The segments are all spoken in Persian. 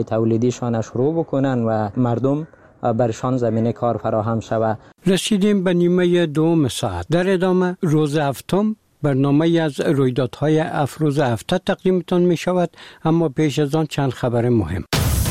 تولیدیشان شروع بکنن و مردم برشان زمینه کار فراهم شود. رسیدیم به نیمه دوم ساعت. در ادامه روز هفتم برنامه از رویدادهای افروز هفته تقدیمتان می شود، اما پیش از آن چند خبر مهم.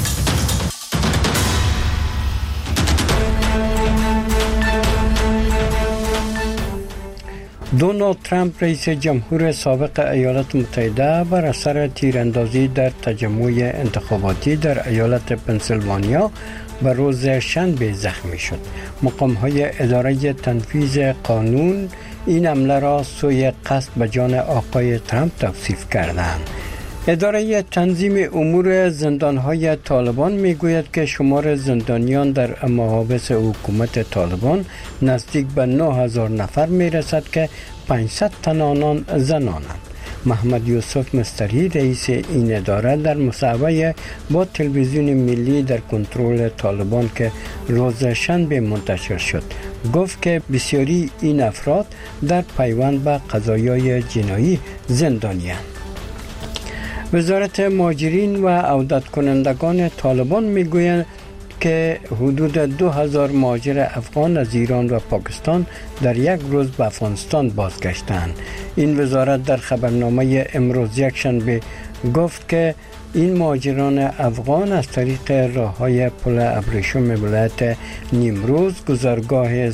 دونالد ترامپ رئیس جمهور سابق ایالات متحده بر اثر تیراندازی در تجمع انتخاباتی در ایالت پنسیلوانیا به روز شنبه زخمی شد. مقام‌های اداره تنفیذ قانون این حمله را سوء قصد به جان آقای ترامپ توصیف کردند. اداره تنظیم امور زندان‌های طالبان میگوید که شمار زندانیان در محابس حکومت طالبان نزدیک به 9000 نفر میرسد که 500 تن آنان زنانند. محمد یوسف مستری رئیس این اداره در مصاحبه با تلویزیون ملی در کنترل طالبان که روز شنبه منتشر شد گفت که بسیاری این افراد در پیوند به قضایای جنایی زندانی‌اند. وزارت مهاجرین و عودت کنندگان طالبان میگوید که حدود 2000 مهاجر افغان از ایران و پاکستان در یک روز به افغانستان بازگشتند. این وزارت در خبرنامه امروز یکشنبه گفت که این مهاجران افغان از طریق راه‌های پل ابریشم ولایت نیمروز، گذرگاه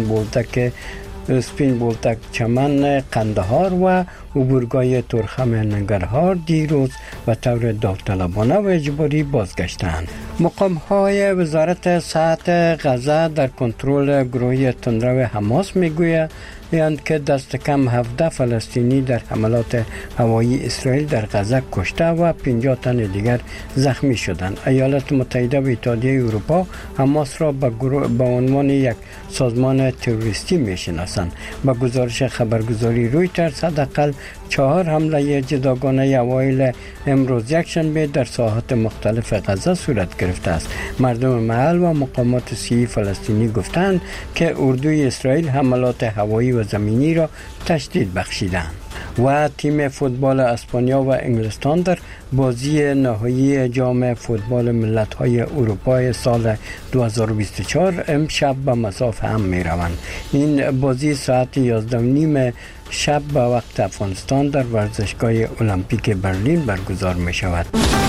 سپین بولتک چمن قندهار و عبورگاه ترخم ننگرهار دیروز و طور داوطلبانه و اجباری بازگشتند. مقام‌های وزارت صحت غزه در کنترل گروه تندرو حماس میگویند که دست کم 17 فلسطینی در حملات هوایی اسرائیل در غزه کشته و 50 تن دیگر زخمی شدند. ایالات متحده و اتحادیه اروپا حماس را به عنوان یک سازمان تروریستی میشناسند. با گزارش خبرگزاری رویترز حداقل 4 حمله جداگانه اوایل امروز یکشنبه در ساحات مختلف غزه صورت گرفته است. مردم محل و مقامات سیاسی فلسطینی گفتند که اردوی اسرائیل حملات هوایی و زمینی را تشدید بخشیدند. و تیم فوتبال اسپانیا و انگلستان در بازی نهایی جام فوتبال ملت‌های اروپا سال 2024 امشب به مصاف هم می‌روند. این بازی ساعت 11:30 شب به وقت افغانستان در ورزشگاه المپیک برلین برگزار می‌شود.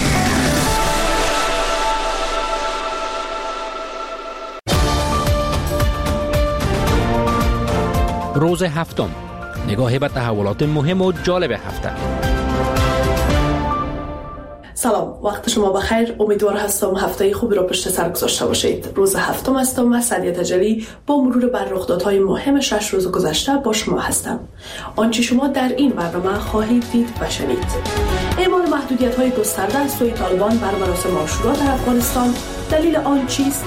روز هفتم، نگاهی به تحولات مهم و جالب هفته. سلام، وقت شما بخیر. امیدوار هستم هفته خوبی را پشت سر گذاشته باشید. روز هفتم هستم و سعدیه تجلی با مرور بر رخدادهای مهم 6 روز گذشته با شما هستم. آنچه شما در این برنامه خواهید دید و شنید: اعمال محدودیت‌های گسترده از سوی طالبان بر مراسم عاشورا در افغانستان، دلیل آن چیست؟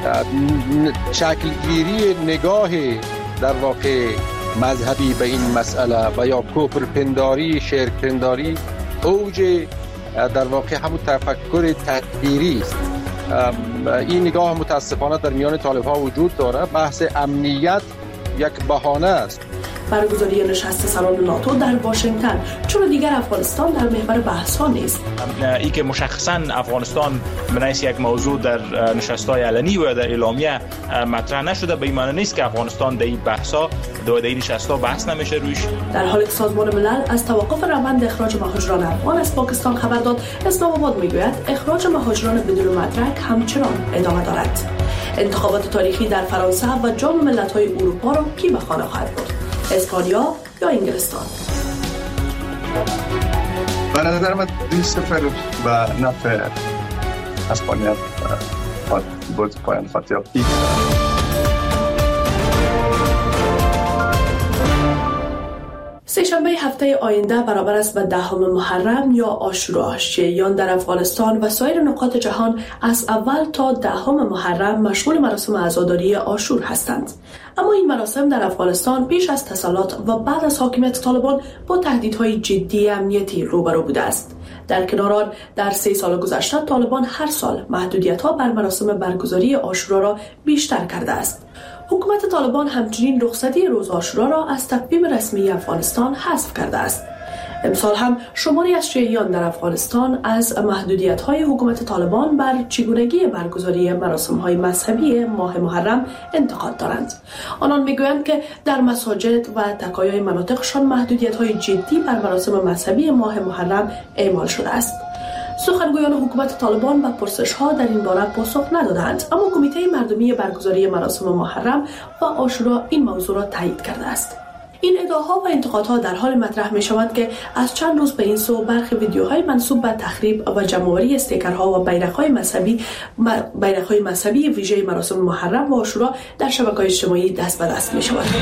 شکلگیری نگاه در واقع مذهبی به این مسئله و یا کفرپنداری، شرکپنداری اوج در واقع همون تفکر تکفیری است. این نگاه متاسفانه در میان طالب‌ها وجود داره. بحث امنیت یک بهانه است. برگزاری نشست سالن ناتو در واشنگتن، چون دیگر افغانستان در محور بحث ها نیست. این که مشخصاً افغانستان بنایست یک موضوع در نشست‌های علنی و در اعلامیه مطرح نشده، به این معنی نیست که افغانستان در این بحث‌ها در این نشست‌ها بحث نمیشه روش. در حالی که سازمان ملل از توقف روند اخراج مهاجران افغان از پاکستان خبر داد، اسلام آباد میگوید اخراج مهاجران بدون مدرک همچنان ادامه دارد. انتخابات تاریخی در فرانسه و جام ملت‌های اروپا را کی به خانه خواهد برد؟ اسپانیا یا انگلستان؟ به نظر من 2-0 به نفع اسپانیا بود پایان خطیابی. سه‌شنبه هفته آینده برابر است به 10 محرم یا عاشورا. شیعیان در افغانستان و سایر نقاط جهان از اول تا 10 محرم مشغول مراسم عزاداری عاشور هستند. اما این مراسم در افغانستان پیش از تسلط و بعد از حاکمیت طالبان با تهدیدهای جدی امنیتی روبرو بوده است. در کنار آن در 3 سال گذشته طالبان هر سال محدودیت‌ها بر مراسم برگزاری عاشورا را بیشتر کرده است. حکومت طالبان همچنین رخصتی روز عاشورا را از تقویم رسمی افغانستان حذف کرده است. امسال هم شماری از شیعیان در افغانستان از محدودیت‌های حکومت طالبان بر چگونگی برگزاری مراسم‌های مذهبی ماه محرم انتقاد دارند. آنان می‌گویند که در مساجد و تکایای مناطقشان محدودیت‌های جدی بر مراسم مذهبی ماه محرم اعمال شده است. سخنگویان حکومت طالبان به پرسش‌ها در این باره پاسخ ندادند، اما کمیته مردمی برگزاری مراسم محرم و عاشورا این موضوع را تایید کرده است. این ادعاها و انتقادها در حال مطرح می شود که از چند روز به این سو برخی ویدیوهای منسوب به تخریب و جمع‌آوری استیکرها و بیرق‌های مذهبی ویژه مراسم محرم و عاشورا در شبکه‌های اجتماعی دست به دست می شود.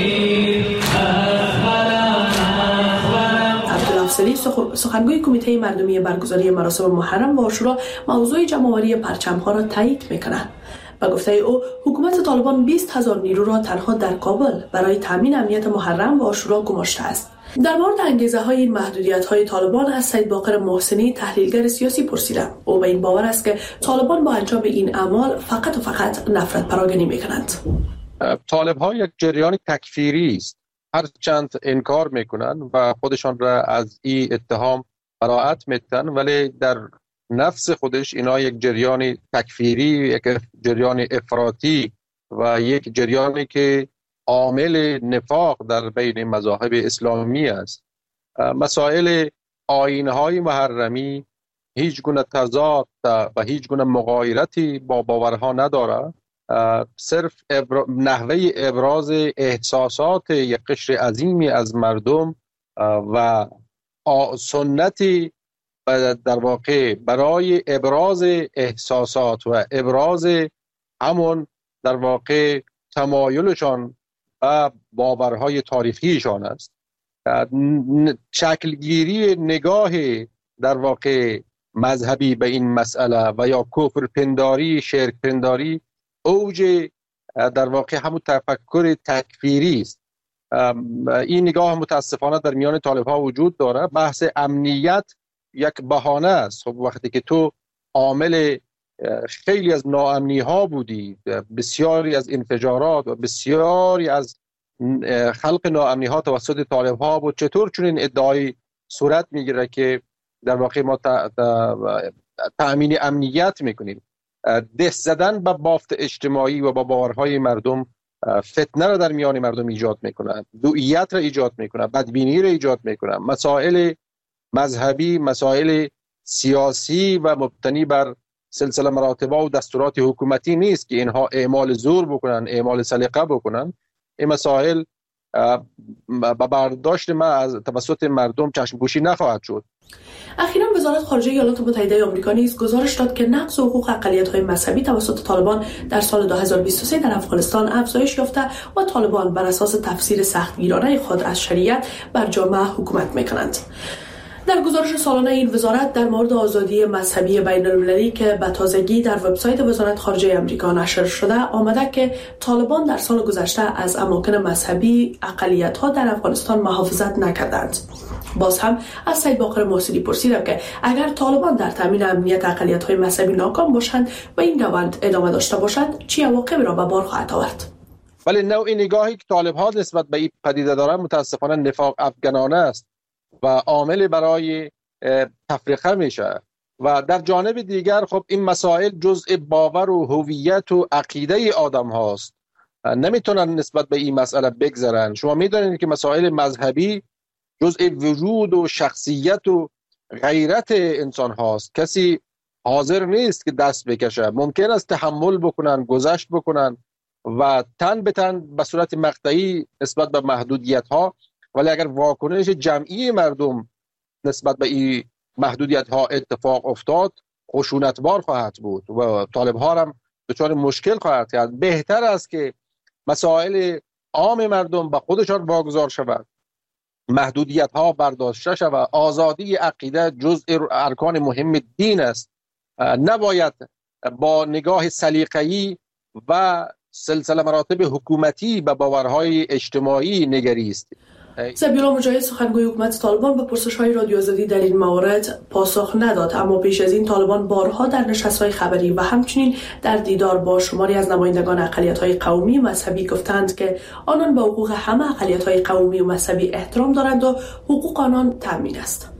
عبدالافضلی سخنگوی کمیته مردمی برگزاری مراسم محرم و عاشورا موضوع جمع‌آوری پرچم‌ها را تایید می‌کند. با گفته او حکومت طالبان 20,000 نیرو را تنها در کابل برای تامین امنیت محرم و عاشورا گماشته است. در مورد انگیزه‌های این محدودیت‌های طالبان از سید باقر محسنی تحلیلگر سیاسی پرسیدم. او به این باور است که طالبان با انجام این اعمال فقط نفرت پراگنی می‌کنند. طالب‌ها یک جریان تکفیری است. هرچند انکار میکنن و خودشان را از این اتهام براءت میدن، ولی در نفس خودش اینا یک جریان تکفیری، یک جریان افراطی و یک جریانی که عامل نفاق در بین مذاهب اسلامی است. مسائل آیین‌های محرمی هیچ گونه تضاد و هیچ گونه مغایرتی با باورها نداره. صرف نحوه ابراز احساسات یک قشر عظیمی از مردم و سنتی در واقع برای ابراز احساسات و ابراز همون در واقع تمایلشان و باورهای تاریخیشان است. شکلگیری نگاه در واقع مذهبی به این مسئله و یا کفر پنداری، شرک پنداری اوج در واقع همون تفکر تکفیری است. این نگاه متاسفانه در میان طالب‌ها وجود داره. بحث امنیت یک بهانه است. خب وقتی که تو عامل خیلی از ناامنی ها بودی، بسیاری از انفجارات و بسیاری از خلق ناامنی ها توسط طالب ها بود، چطور چون این ادعای صورت میگیره که در واقع ما تأمین امنیت میکنیم؟ دست زدن به بافت اجتماعی و با باورهای مردم فتنه را در میان مردم ایجاد میکنه، دوئیت را ایجاد میکنه، بدبینی را ایجاد میکنه. مسائل مذهبی، مسائل سیاسی و مبتنی بر سلسله مراتب و دستورات حکومتی نیست که اینها اعمال زور بکنن، اعمال سلیقه بکنن. این مسائل با برداشت ما از توسط مردم چشم‌پوشی نخواهد شد. اخیراً وزارت خارجه ایالات متحده آمریکا نیز گزارش داد که نقض حقوق اقلیت‌های مذهبی توسط طالبان در سال 2023 در افغانستان افزایش یافته و طالبان بر اساس تفسیر سختگیرانه خود از شریعت بر جامعه حکومت می‌کنند. در گزارش سالانه این وزارت در مورد آزادی مذهبی بین‌المللی که به تازگی در وبسایت وزارت خارجه آمریکا نشر شده آمده که طالبان در سال گذشته از اماکن مذهبی اقلیت‌ها در افغانستان محافظت نکردند. باز هم از سید باقر محسنی پرسیدم که اگر طالبان در تامین امنیت اقلیت‌های مذهبی ناکام باشند و این روند ادامه داشته باشد چه عواقبی را به بار خواهد آورد؟ ولی نوع نگاهی که طالب‌ها نسبت به این پدیده دارند متاسفانه نفاق افغانانه است و عامل برای تفریقه میشه. و در جانب دیگر خب این مسائل جزء باور و هویت و عقیده آدم هاست، نمیتونن نسبت به این مسئله بگذرن. شما میدونید که مسائل مذهبی جزء وجود و شخصیت و غیرت انسان هاست. کسی حاضر نیست که دست بکشه. ممکن است تحمل بکنن، گذشت بکنن و تن به تن به صورت مقطعی نسبت به محدودیت ها، ولی اگر واکنش جمعی مردم نسبت به این محدودیت ها اتفاق افتاد خشونتبار خواهد بود و طالب ها هم دچار مشکل خواهد کرد. بهتر است که مسائل عام مردم به خودشان واگذار شود، محدودیت ها برداشته شود. آزادی عقیده جزء ارکان مهم دین است. نباید با نگاه سلیقه‌ای و سلسله مراتب حکومتی به باورهای اجتماعی نگریست. ذبیحالله مجاهد سخنگوی حکومت طالبان به پرسش‌های رادیو آزادی در این مورد پاسخ نداد، اما پیش از این طالبان بارها در نشست‌های خبری و همچنین در دیدار با شماری از نمایندگان اقلیت‌های قومی و مذهبی گفتند که آنان به حقوق همه اقلیت‌های قومی و مذهبی احترام دارند و حقوق آنان تامین است.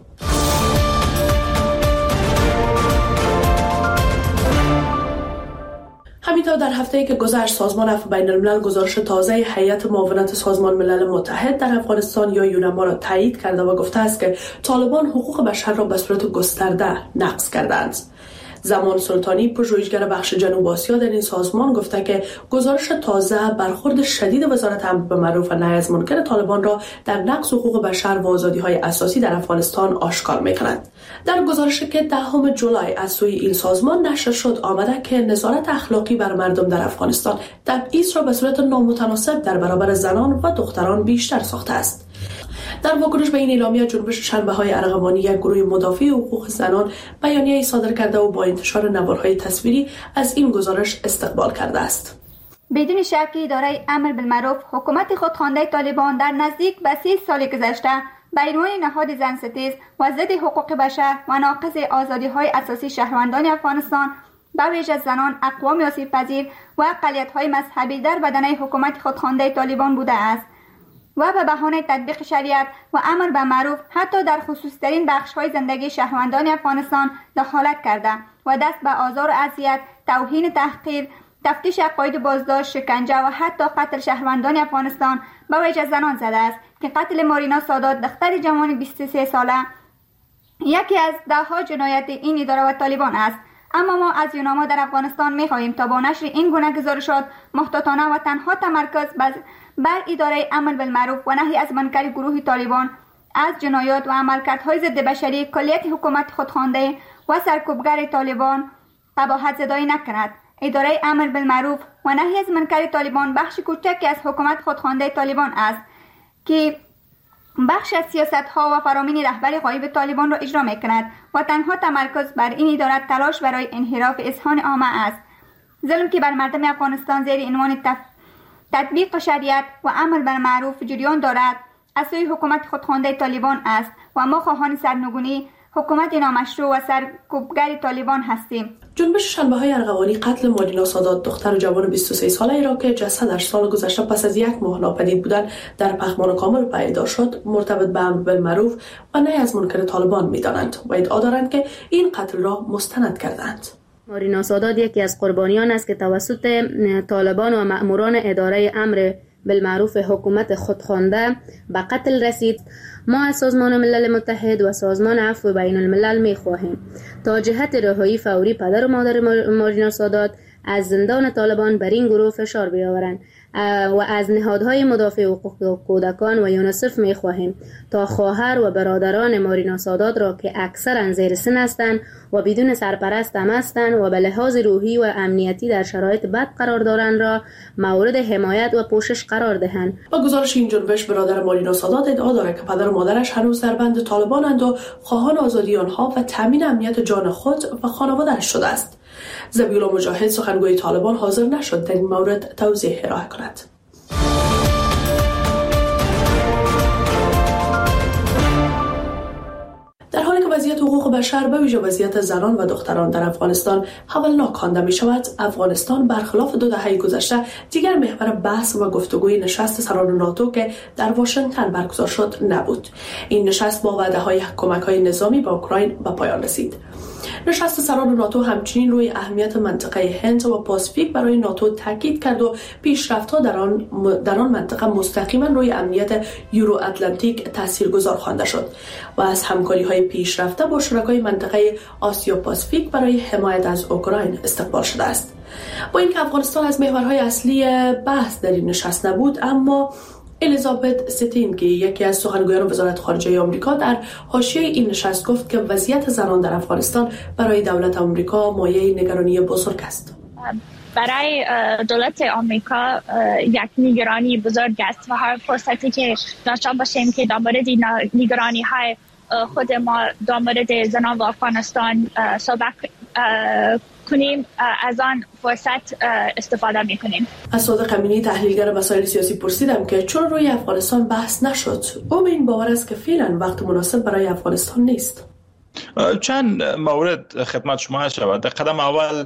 همینطور در هفته‌ای که گذشت سازمان عفو بین الملل گزارش تازه هیئت معاونت سازمان ملل متحد در افغانستان یا یونما را تایید کرده و گفته است که طالبان حقوق بشر را به صورت گسترده نقض کردند. زمان سلطانی، پژوهشگر بخش جنوب آسیا در این سازمان گفته که گزارش تازه برخورد شدید وزارت امر بالمعروف و نهی از منکر طالبان را در نقض حقوق بشر و آزادی‌های اساسی در افغانستان آشکار می‌کند. در گزارشی که 10 جولای از سوی این سازمان نشر شد آمده که نظارت اخلاقی بر مردم در افغانستان تبعیض را به صورت نامتناسب در برابر زنان و دختران بیشتر ساخته است. در واکنش به این اعلامیه جنبش شنبه‌های ارغوانی، یک گروه مدافع حقوق زنان، بیانیه‌ای صادر کرده و با انتشار نوارهای تصویری از این گزارش استقبال کرده است. بدون شک اداره امر بالمعروف حکومت خودخوانده طالبان در نزدیک به 30 سال گذشته به عنوان نهاد زنستیز و ضد حقوق بشر و ناقض آزادی‌های اساسی شهروندان افغانستان به ویژه زنان، اقوام آسیب‌پذیر و اقلیت‌های مذهبی در بدنه حکومت خودخوانده طالبان بوده است و به بهانه تطبیق شریعت و امر به معروف حتی در خصوصی‌ترین بخش‌های زندگی شهروندان افغانستان دخالت کرده و دست به آزار و اذیت، توهین، تحقیر، تفتیش عقاید، بازداشت، شکنجه و حتی قتل شهروندان افغانستان به ویژه زنان زده است که قتل مارینا سادات دختر جوان 23 ساله یکی از ده‌ها جنایت این اداره و طالبان است. اما ما از یونما در افغانستان می‌خواهیم تا با نشر این گونه گزارشات محتاطانه و تنها تمرکز بر اداره امر بالمعروف و نهی از منکر گروه طالبان از جنایات و عملکردهای ضد بشری کلیت حکومت خودخوانده و سرکوبگر طالبان قباحت زدایی نکند. اداره امر بالمعروف و نهی از منکر طالبان بخش کوچکی از حکومت خودخوانده طالبان است که بخش از سیاست‌ها و فرامین رهبر غایب طالبان را اجرا می‌کند و تنها تمرکز بر این اداره تلاش برای انحراف اذهان عامه است. ظلم که بر مردم افغانستان زیر عنوان تطبیق شریعت و امر بالمعروف جریان دارد از سوی حکومت خودخوانده طالبان است و ما خواهان سرنگونی حکومت نامشروع و سرکوبگر طالبان هستیم. جنبش شنبه‌های ارغوانی قتل مارینا سادات دختر جوان 23 ساله را که جسدش سال گذشته پس از 1 ماه ناپدید بودن در پخمان کامل پیدا شد مرتبط به امر بالمعروف و نهی از منکر طالبان می‌دانند و ادعا دارند که این قتل را مستند کردند. مارینا سادات یکی از قربانیان است که توسط طالبان و مأموران اداره امر بالمعروف حکومت خودخوانده به قتل رسید. ما از سازمان ملل متحد و سازمان عفو بین الملل می خواهیم تا جهت رهایی فوری پدر و مادر مارینا سادات از زندان طالبان بر این گروه فشار بیاورند و از نهادهای مدافع حقوق کودکان و یونیسف می خواهیم تا خواهر و برادران مارینا سادات را که اکثرا زیر سن هستند و بدون سرپرست هم هستند و به لحاظ روحی و امنیتی در شرایط بد قرار دارند را مورد حمایت و پوشش قرار دهند. با گزارش این جنبش برادر مارینا سادات ادعا دارد که پدر و مادرش هنوز در بند طالبانند و خواهان آزادی آنها و تامین امنیت جان خود و خانواده‌اش شده است. ذبیحالله مجاهد سخنگوی طالبان حاضر نشد در این مورد توضیح ارائه کند. در حالی که وضعیت حقوق بشر به ویژه وضعیت زنان و دختران در افغانستان هولناک خوانده می شود، افغانستان برخلاف 2 دهه گذشته دیگر محور بحث و گفتگوی نشست سران ناتو که در واشنگتن برگزار شد نبود. این نشست با وعده‌های کمک‌های نظامی به اوکراین به پایان رسید. نشست سران ناتو همچنین روی اهمیت منطقه هند و پاسیفیک برای ناتو تاکید کرد و پیشرفت‌ها در آن منطقه مستقیما روی امنیت یورو اتلانتیک تاثیرگذار خوانده شد و از همکاری‌های پیشرفته با شرکای منطقه آسیا پاسیفیک برای حمایت از اوکراین استقبال شده است. با اینکه افغانستان از محورهای اصلی بحث در این نشست نبود، اما الیزابت ستین که یکی از سخنگویان وزارت خارجه آمریکا در حاشیه این نشست گفت که وضعیت زنان در افغانستان برای دولت آمریکا مایه نگرانی بزرگ است. برای دولت آمریکا یک نگرانی بزرگ است و هر فرصتی که داشته باشیم که در مورد نگرانی های خود ما در مورد زنان و افغانستان صحبت کنیم از آن فرصت استفاده میکنیم. از صادق امینی تحلیلگر مسائل سیاسی پرسیدم که چون روی افغانستان بحث نشد. او به این باور است که فعلا وقت مناسب برای افغانستان نیست. چند مورد خدمت شما هست شود. در قدم اول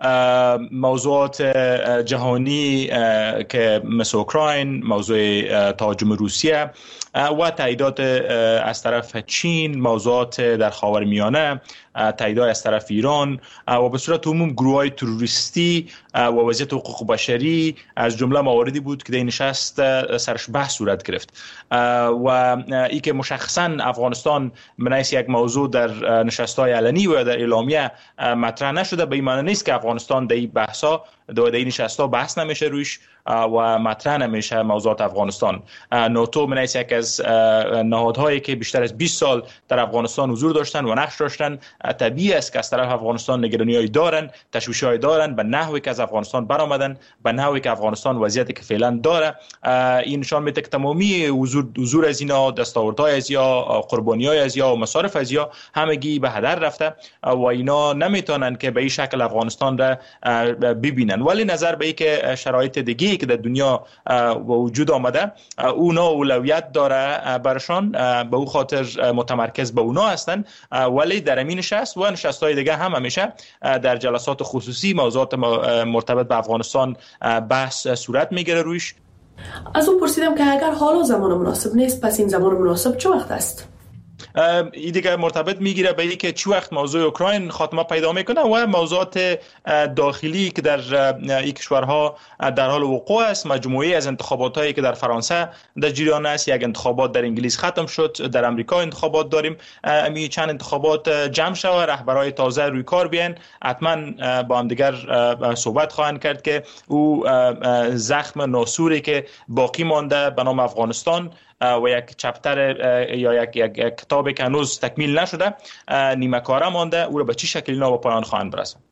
موضوعات جهانی که مثل اوکراین، موضوع تهاجم روسیه و تاییدات از طرف چین، موضوعات در خاورمیانه، تاییدات از طرف ایران و به صورت عموم گروه‌های تروریستی و وضعیت حقوق بشری از جمله مواردی بود که در نشست سرش بحث صورت گرفت و ای که مشخصا افغانستان من حیث یک موضوع در نشست‌های علنی و در اعلامیه مطرح نشده، به این معنی نیست که افغانستان در این بحث‌ها در این نشست‌ها بحث نمیشه روش و مطرح نمیشه موضوعات افغانستان. ناتو من حیث یک از نهادهایی که بیشتر از 20 سال در افغانستان حضور داشتن و نقش داشتن، طبیعی است که از طرف افغانستان نگرانی‌های دارن، تشویش‌های دارن به نحوی که از افغانستان برآمدن، به نحوی که افغانستان وضعیتی که فعلا داره. این نشان میده که تمامی حضور از اینا، دستاوردهای از یا قربانی‌های از یا و مصارف از یا همگی به هدر رفته و اینا نمیتونن که به این شکل افغانستان را ببینن. ولی نظر به اینکه شرایط دیگه که در دنیا وجود آمده اونا اولویت داره برشان، به او خاطر متمرکز به اونا هستن، ولی در این نشست و نشست‌های دیگه هم همیشه در جلسات خصوصی موضوعات مرتبط به افغانستان بحث صورت میگیره روش. از اون پرسیدم که اگر حالا زمان مناسب نیست، پس این زمان مناسب چه وقت است؟ این دیگه مرتبط میگیره به اینکه چه وقت موضوع اوکراین خاتمه پیدا میکنه و موضوعات داخلی که در این کشورها در حال وقوع است. مجموعه از انتخاباتایی که در فرانسه در جریان است، یک انتخابات در انگلیس ختم شد، در امریکا انتخابات داریم، امی چند انتخابات جمع شد، رهبرای تازه روی کار بیان، حتما با هم دیگر صحبت خواهند کرد که او زخم ناسوری که باقی مانده به نام افغانستان و یک چپتر یا یک کتابی که هنوز تکمیل نشده، نیمه کاره مانده، او را به چه شکلی اینا به پایان خواهند برساند.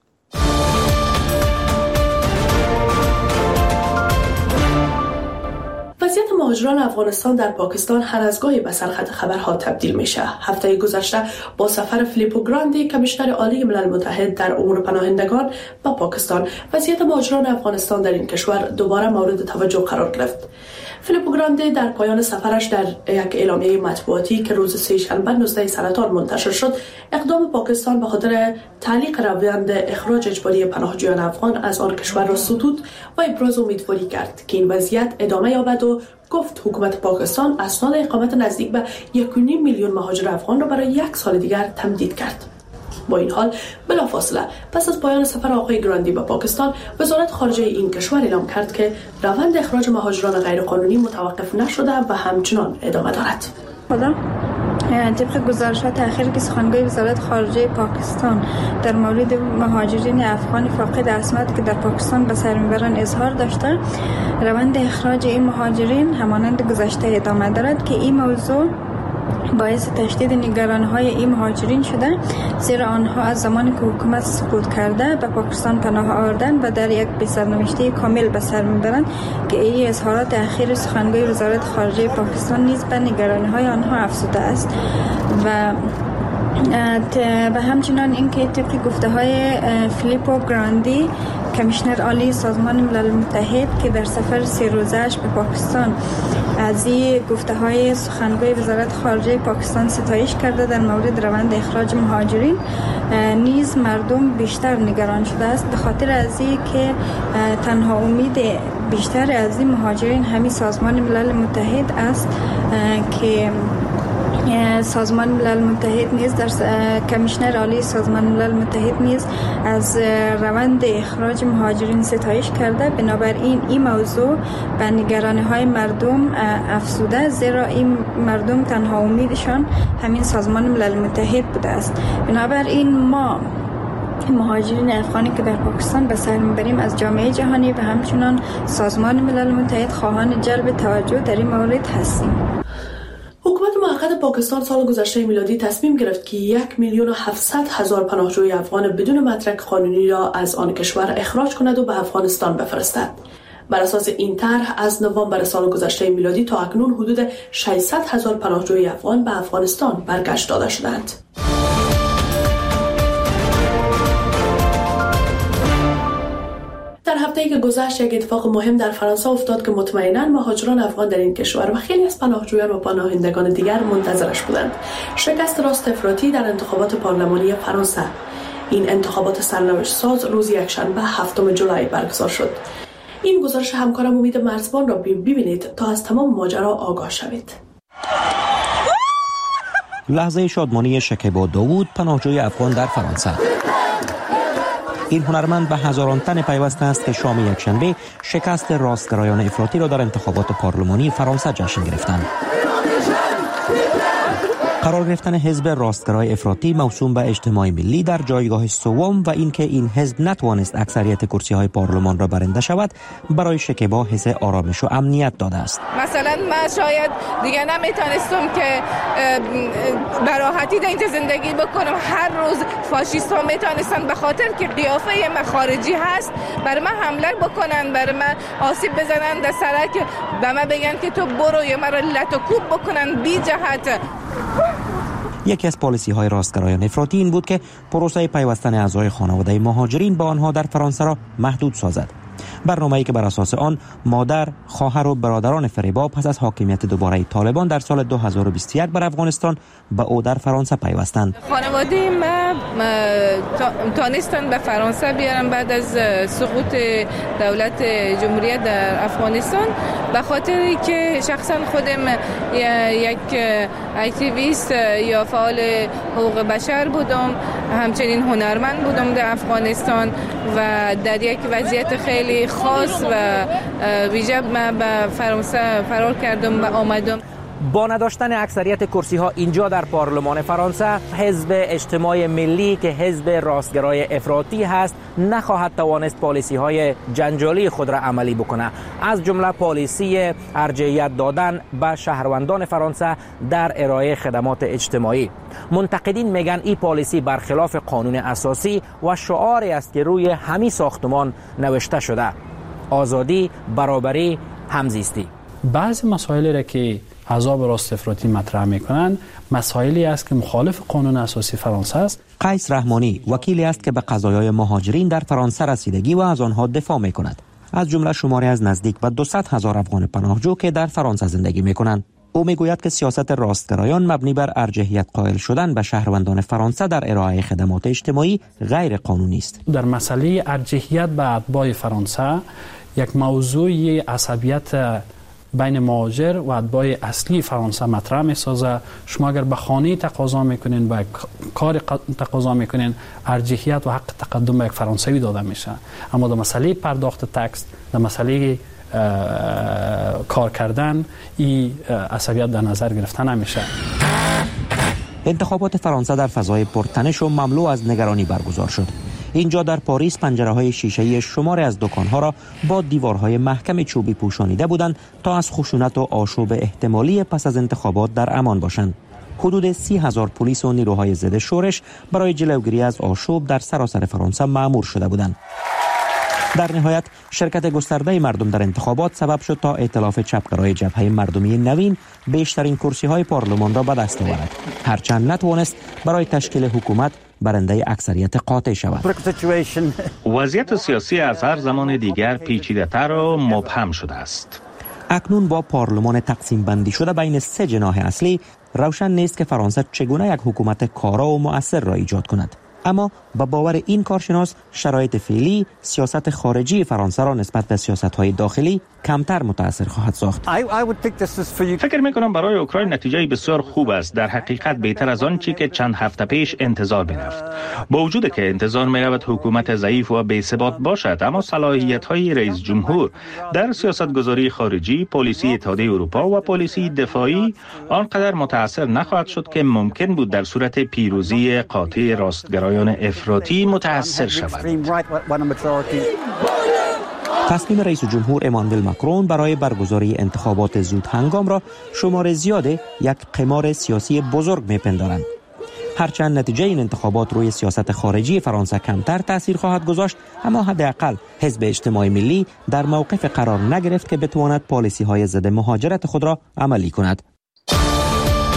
وضعیت مهاجران افغانستان در پاکستان هر از گاهی به سرخط خبرها تبدیل میشه. هفته گذشته با سفر فیلیپو گراندی کمیشنر عالی ملل متحد در امور پناهندگان به پاکستان، وضعیت مهاجران افغانستان در این کشور دوباره مورد توجه قرار گرفت. فیلیپو گراندی در پایان سفرش در یک اعلامیه مطبوعاتی که روز سه‌شنبه 19 سرطان منتشر شد، اقدام پاکستان به خاطر تعلیق روند اخراج اجباری پناهجویان افغان از آن کشور را ستود و ابراز امیدواری کرد که این وضعیت ادامه یابد و گفت حکومت پاکستان اسناد اقامت نزدیک به 1.5 میلیون مهاجر افغان را برای 1 سال دیگر تمدید کرد. با این حال بلافاصله پس از پایان سفر آقای گراندی به پاکستان، وزارت خارجه این کشور اعلام کرد که روند اخراج مهاجران غیرقانونی متوقف نشده و همچنان ادامه دارد. طبق گزارشات اخیر که سخنگوی وزارت خارجه پاکستان در مورد مهاجرین افغان فاقد اسناد که در پاکستان به سر میبرند اظهار داشته، روند اخراج این مهاجرین همانند گذشته ادامه دارد که این موضوع باعث تشدید نگرانی‌های این مهاجرین شده، زیرا آنها از زمانی که حکومت سقوط کرده به پاکستان پناه آوردند و در یک بسرنوشته کامل به سر میبرند که این اظهارات اخیر سخنگوی وزارت خارجه پاکستان نیز به نگرانی‌های آنها افزوده است و همچنان اینکه طبق گفته‌های فیلیپو گراندی، کمیشنر عالی سازمان ملل متحد که در سفر 3 روزه‌اش به پاکستان از این گفته‌های سخنگوی وزارت خارجه پاکستان ستایش کرده در مورد روند اخراج مهاجرین، نیز مردم بیشتر نگران شده است، به خاطر از این که تنها امید بیشتر از این مهاجرین همین سازمان ملل متحد است که سازمان ملل متحد نیز در کمیشنر عالی سازمان ملل متحد نیز از روند اخراج مهاجرین ستایش کرده. بنابراین این موضوع به نگرانی‌های مردم افزوده، زیرا این مردم تنها امیدشان همین سازمان ملل متحد بوده است. بنابراین ما مهاجرین افغانی که در پاکستان به سر میبریم از جامعه جهانی و همچنان سازمان ملل متحد خواهان جلب توجه در این مورد هستیم. حکومت موقت پاکستان سال گذشته میلادی تصمیم گرفت که 1,700,000 پناهجوی افغان بدون مدرک قانونی را از آن کشور اخراج کند و به افغانستان بفرستد. بر اساس این طرح از نوامبر سال گذشته میلادی تا اکنون حدود 600,000 پناهجوی افغان به افغانستان برگشت داده شدند. هفته‌ای که گذشت یک اتفاق مهم در فرانسه افتاد که مطمئناً مهاجران افغان در این کشور و خیلی از پناهجویان و پناهندگان دیگر منتظرش بودند. شکست راست افراطی در انتخابات پارلمانی فرانسه. این انتخابات سرنوشت ساز روز یکشنبه 7 جولای برگزار شد. این گزارش همکارم امید مرزبان را ببینید تا از تمام ماجرا آگاه شوید. لحظه شادمانی شکیبا داوود، پناهجوی افغان در فرانسه. این هنرمند به هزاران تن پیوسته است که شام یکشنبه شکست راستگرایان افراطی را در انتخابات پارلمانی فرانسه جشن گرفتند. قرار گرفتن حزب راستگرای افراطی موسوم به اجتماع ملی در جایگاه سوم و اینکه این حزب نتوانست اکثریت کرسی‌های پارلمان را برنده شود برای شکیبا حس آرامش و امنیت داده است. مثلا من شاید دیگه نمیتونستم که براحتی در اینجا زندگی بکنم. هر روز فاشیست ها میتونستن به خاطر که قیافه من خارجی هست بر من حمله بکنن، بر من آسیب بزنن در سرک، به من بگن که تو برو یا مرا لط و کوب بکنن بی جهت. یکی از پالیسی های راستگرایان افراطی این بود که پروسه پیوستن اعضای خانواده مهاجرین با آنها در فرانسه را محدود سازد. برنامه‌ای که بر اساس آن مادر، خواهر و برادران فریبا پس از حاکمیت دوباره طالبان در سال 2021 بر افغانستان به او در فرانسه پیوستند. خانواده ما تانستن به فرانسه بیارن بعد از سقوط دولت جمهوریت در افغانستان، به خاطری که شخصا خودم یک اکتیویست یا فعال حقوق بشر بودم، همچنین هنرمند بودم در افغانستان و در یک وضعیت خیلی خاص و ویژه من به فرانسه فرار کردم و آمدم. با نداشتن اکثریت کرسی ها اینجا در پارلمان فرانسه، حزب اجتماع ملی که حزب راستگرای افراطی هست نخواهد توانست پالیسی های جنجالی خود را عملی بکنه، از جمله پالیسی ارجحیت دادن به شهروندان فرانسه در ارائه خدمات اجتماعی. منتقدین میگن این پالیسی برخلاف قانون اساسی و شعاری است که روی همین ساختمان نوشته شده: آزادی، برابری، همزیستی. بعضی مسائلی را که احزاب راست افراطی مطرح میکنند مسائلی است که مخالف قانون اساسی فرانسه است. قیس رحمانی وکیلی است که به قضایای مهاجرین در فرانسه رسیدگی و از آنها دفاع میکند، از جمله شماری از نزدیک به 200,000 افغان پناهجو که در فرانسه زندگی میکنند. او میگوید که سیاست راستگرایان مبنی بر ارجحیت قائل شدن به شهروندان فرانسه در ارائه خدمات اجتماعی غیر قانونی است. در مسئله ارجحیت به اتباع فرانسه یک موضوع عصبیت بین مهاجر و اتباع اصلی فرانسه مطرح می‌سازه. شما اگر به خانه تقاضا میکنین، به کار تقاضا میکنین، ارجحیت و حق تقدم به یک فرانسوی داده میشه، اما در مسئله پرداخت تکس، در مسئله کار کردن، این عصبیت در نظر گرفته نمیشه. انتخابات فرانسه در فضای پرتنش و مملو از نگرانی برگزار شد. اینجا در پاریس پنجره‌های شیشه‌ای شماری از دکان‌ها را با دیوارهای محکم چوبی پوشانیده بودند تا از خشونت و آشوب احتمالی پس از انتخابات در امان باشند. حدود 30,000 پلیس و نیروهای ضد شورش برای جلوگیری از آشوب در سراسر فرانسه مأمور شده بودند. در نهایت شرکت گسترده مردم در انتخابات سبب شد تا ائتلاف چپگرای جبهه مردمی نوین بیشترین کرسی‌های پارلمان را به دست آورد، هرچند نتوانست برای تشکیل حکومت برنده اکثریت قاطع شود. وضعیت سیاسی از هر زمان دیگر پیچیده‌تر و مبهم شده است. اکنون با پارلمان تقسیم بندی شده بین 3 جناح اصلی، روشن نیست که فرانسه چگونه یک حکومت کارا و مؤثر را ایجاد کند. اما با باور این کارشناس، شرایط فعلی سیاست خارجی فرانسه را نسبت به سیاست‌های داخلی کمتر متأثر خواهد ساخت. فکر می‌کنم برای اوکراین نتیجه بسیار خوب است، در حقیقت بهتر از آن چی که چند هفته پیش انتظار می‌رفت. با وجود که انتظار می‌رود حکومت ضعیف و بی‌ثبات باشد، اما صلاحیت‌های رئیس جمهور در سیاست‌گذاری خارجی، پالیسی اتحادیه اروپا و پالیسی دفاعی آنقدر متأثر نخواهد شد که ممکن بود در صورت پیروزی قاطع راستگرایان افراطی متأثر شود. تصمیم رئیس جمهور امانوئل ماکرون برای برگزاری انتخابات زود هنگام را شمار زیاد یک قمار سیاسی بزرگ می‌پندارند. هرچند نتیجه این انتخابات روی سیاست خارجی فرانسه کمتر تأثیر خواهد گذاشت، اما حداقل حزب اجتماع ملی در موقف قرار نگرفت که بتواند پالیسی‌های ضد مهاجرت خود را عملی کند.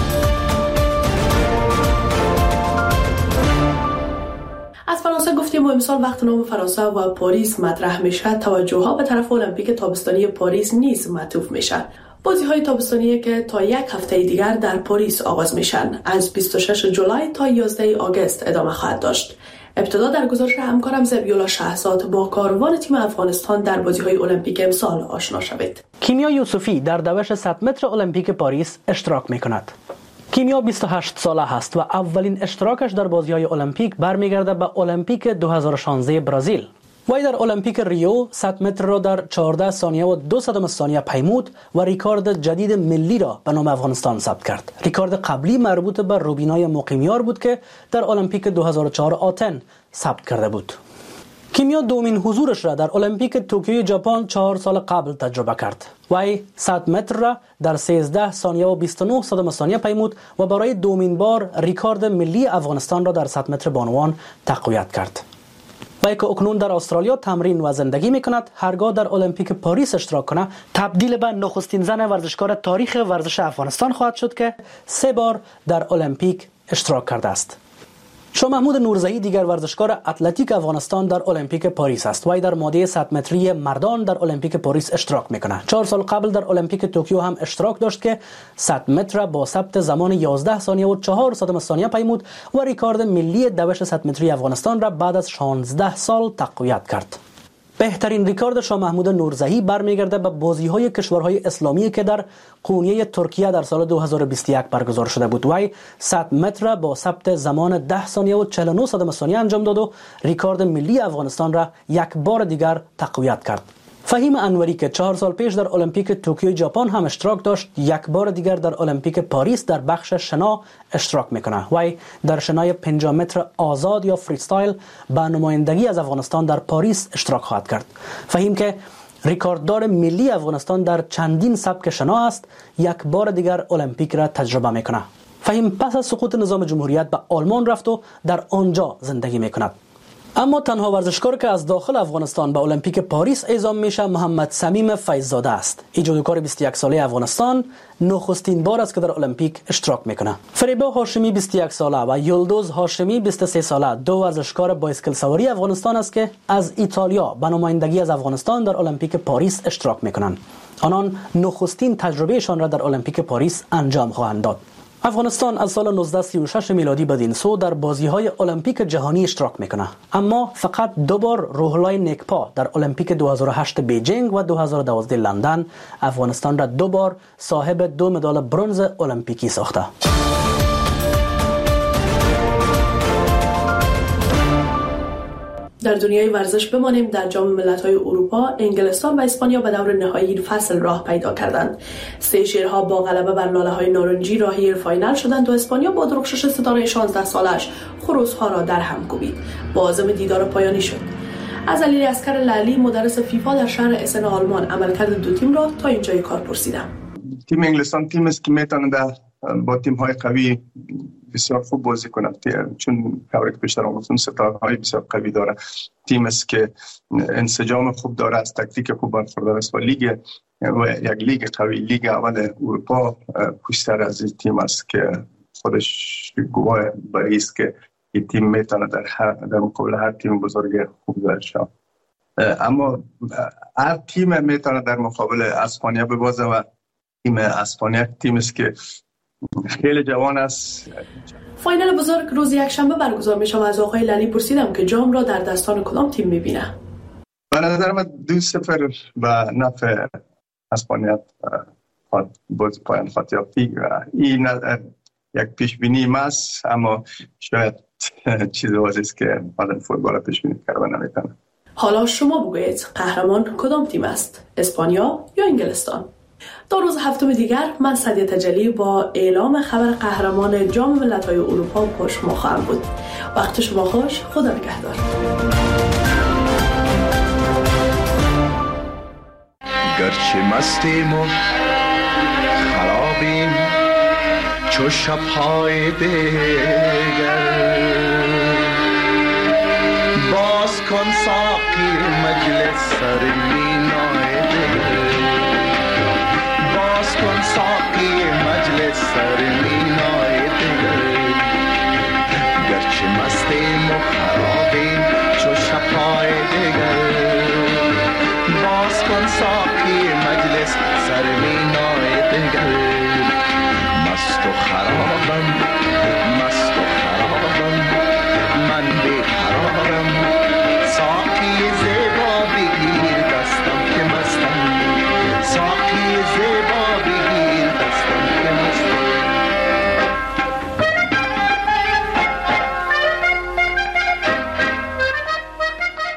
از فرانسه گفتیم و امسال وقت نام فرانسه و پاریس مطرح میشه، توجه ها به طرف المپیک تابستانی پاریس نیز معطوف میشه. بازی های تابستانی که تا یک هفته دیگر در پاریس آغاز میشن، از 26 جولای تا 11 آگوست ادامه خواهد داشت. ابتدا در گزارش همکارم زبیولا شهزاد با کاروان تیم افغانستان در بازی های المپیک امسال آشنا شوید. کیمیا یوسفی در دوش 100 متر المپیک پاریس اشتراک میکند. کیمیا 28 ساله است و اولین اشتراکش در بازی های المپیک برمیگرده به المپیک 2016 برزیل. وی در المپیک ریو 100 متر را در 14 ثانیه و 2 ثانیه پیمود و ریکارد جدید ملی را به نام افغانستان ثبت کرد. ریکارد قبلی مربوط به روبینای مقیمیار بود که در المپیک 2004 آتن ثبت کرده بود. کیمیا دومین حضورش را در المپیک توکیو ژاپن 4 سال قبل تجربه کرد. وی 100 متر را در 13 ثانیه و 29 ثانیه پیمود و برای دومین بار ریکارد ملی افغانستان را در 100 متر بانوان تقویت کرد. وی که اکنون در استرالیا تمرین و زندگی میکند، هرگاه در المپیک پاریس اشتراک کنه تبدیل به نخستین زن ورزشکار تاریخ ورزش افغانستان خواهد شد که 3 بار در المپیک اشتراک کرده است. شاه محمود نورزهی دیگر ورزشکار اتلتیک افغانستان در المپیک پاریس است. وی در ماده 100 متری مردان در المپیک پاریس اشتراک میکنه. 4 سال قبل در المپیک توکیو هم اشتراک داشت که 100 متر با ثبت زمان 11 ثانیه و 4 ثانیه پیمود و ریکارد ملی دوش 100 متری افغانستان را بعد از 16 سال تقویت کرد. بهترین ریکارد شاه محمود نورزهی برمیگرده به بازی‌های کشورهای اسلامی که در قونیه ترکیه در سال 2021 برگزار شده بود. وی 100 متر با ثبت زمان 10 ثانیه و 49 ثانیه انجام داد و ریکارد ملی افغانستان را یک بار دیگر تقویت کرد. فهیم انوری که 4 سال پیش در المپیک توکیو ژاپن هم اشتراک داشت، یک بار دیگر در المپیک پاریس در بخش شنا اشتراک میکنه. وی در شنای 50 متر آزاد یا فریستایل به نمایندگی از افغانستان در پاریس اشتراک خواهد کرد. فهیم که ریکارددار ملی افغانستان در چندین سبک شنا است، یک بار دیگر المپیک را تجربه میکنه. فهیم پس از سقوط نظام جمهوریت به آلمان رفت و در آنجا زندگی میکند. اما تنها ورزشکار که از داخل افغانستان به المپیک پاریس اعزام میشه محمد صمیم فیض‌زاده است. ایجادکار 21 ساله افغانستان نخستین بار است که در المپیک اشتراک میکنه. فریبا هاشمی 21 ساله و یلدوز هاشمی 23 ساله دو ورزشکار بایسکل سواری افغانستان است که از ایتالیا به نمایندگی از افغانستان در المپیک پاریس اشتراک میکنند. آنان نخستین تجربهشان را در المپیک پاریس انجام خواهند داد. افغانستان از سال 1936 میلادی بدین سو در بازی‌های المپیک جهانی اشتراک میکنه، اما فقط 2 بار روح‌الله نیکپا در المپیک 2008 بیجینگ و 2012 لندن افغانستان را 2 بار صاحب 2 مدال برنز المپیکی ساخته. در دنیای ورزش بمانیم. در جام ملت‌های اروپا انگلستان و اسپانیا به دور نهایی فصل راه پیدا کردند. سه شیرها با غلبه بر لاله‌های نارنجی راهی فاینال شدند و اسپانیا با درخشش ستاره 16 سالش خروس‌ها را در هم کوبید. با عزم دیدار پایانی شد. از علی اسکر لعلی مدرس فیفا در شهر اسن آلمان عملکرد دو تیم را تا اینجای کار پرسیدم. تیم انگلستان تیم است که میتونه با تیم‌های قوی بسیار خوب بازی کنه، چون کاری که بیشتر گفتم ستاره‌های بسیار قوی داره. تیم است که انسجام خوب داره، از تکتیک خوب برخوردار است و لیگ و یک لیگ قوی، لیگ اول اروپا پشتر از این تیم است که خودش گواه بری است که این تیم میتونه در مقابل هر تیم بزرگ خوب شه. اما هر تیم میتونه در مقابل اسپانیا ببازه و تیم اسپانیا تیم است که خیلی جوان است. فاینال بزرگ روز یکشنبه برگزار میشه و از آقای لعلی پرسیدم که جام را در دستان کدام تیم میبینه. به نظر من 2-0 به نفع اسپانیا باز پایان خواهد یافت. این یک پیش بینی است، اما شاید چیزی است که آدم فوتبال پیش بینی کردن نمیتونه. حالا شما بگویید قهرمان کدام تیم است؟ اسپانیا یا انگلستان؟ دو روز هفتم دیگر من سعدیه تجلی با اعلام خبر قهرمان جام ملت‌های اروپا پشت ما خواهم بود. وقت شما خوش، خدا نگهدار. گرچه مستیم و خرابیم چو شب‌های دیگر، باز کن ساقی مجلس سر مینای دیگر، باز کن ساقی مجلس سر مینای دیگر. گرچه مستیم و خرابیم چو ساقی مجلس سر می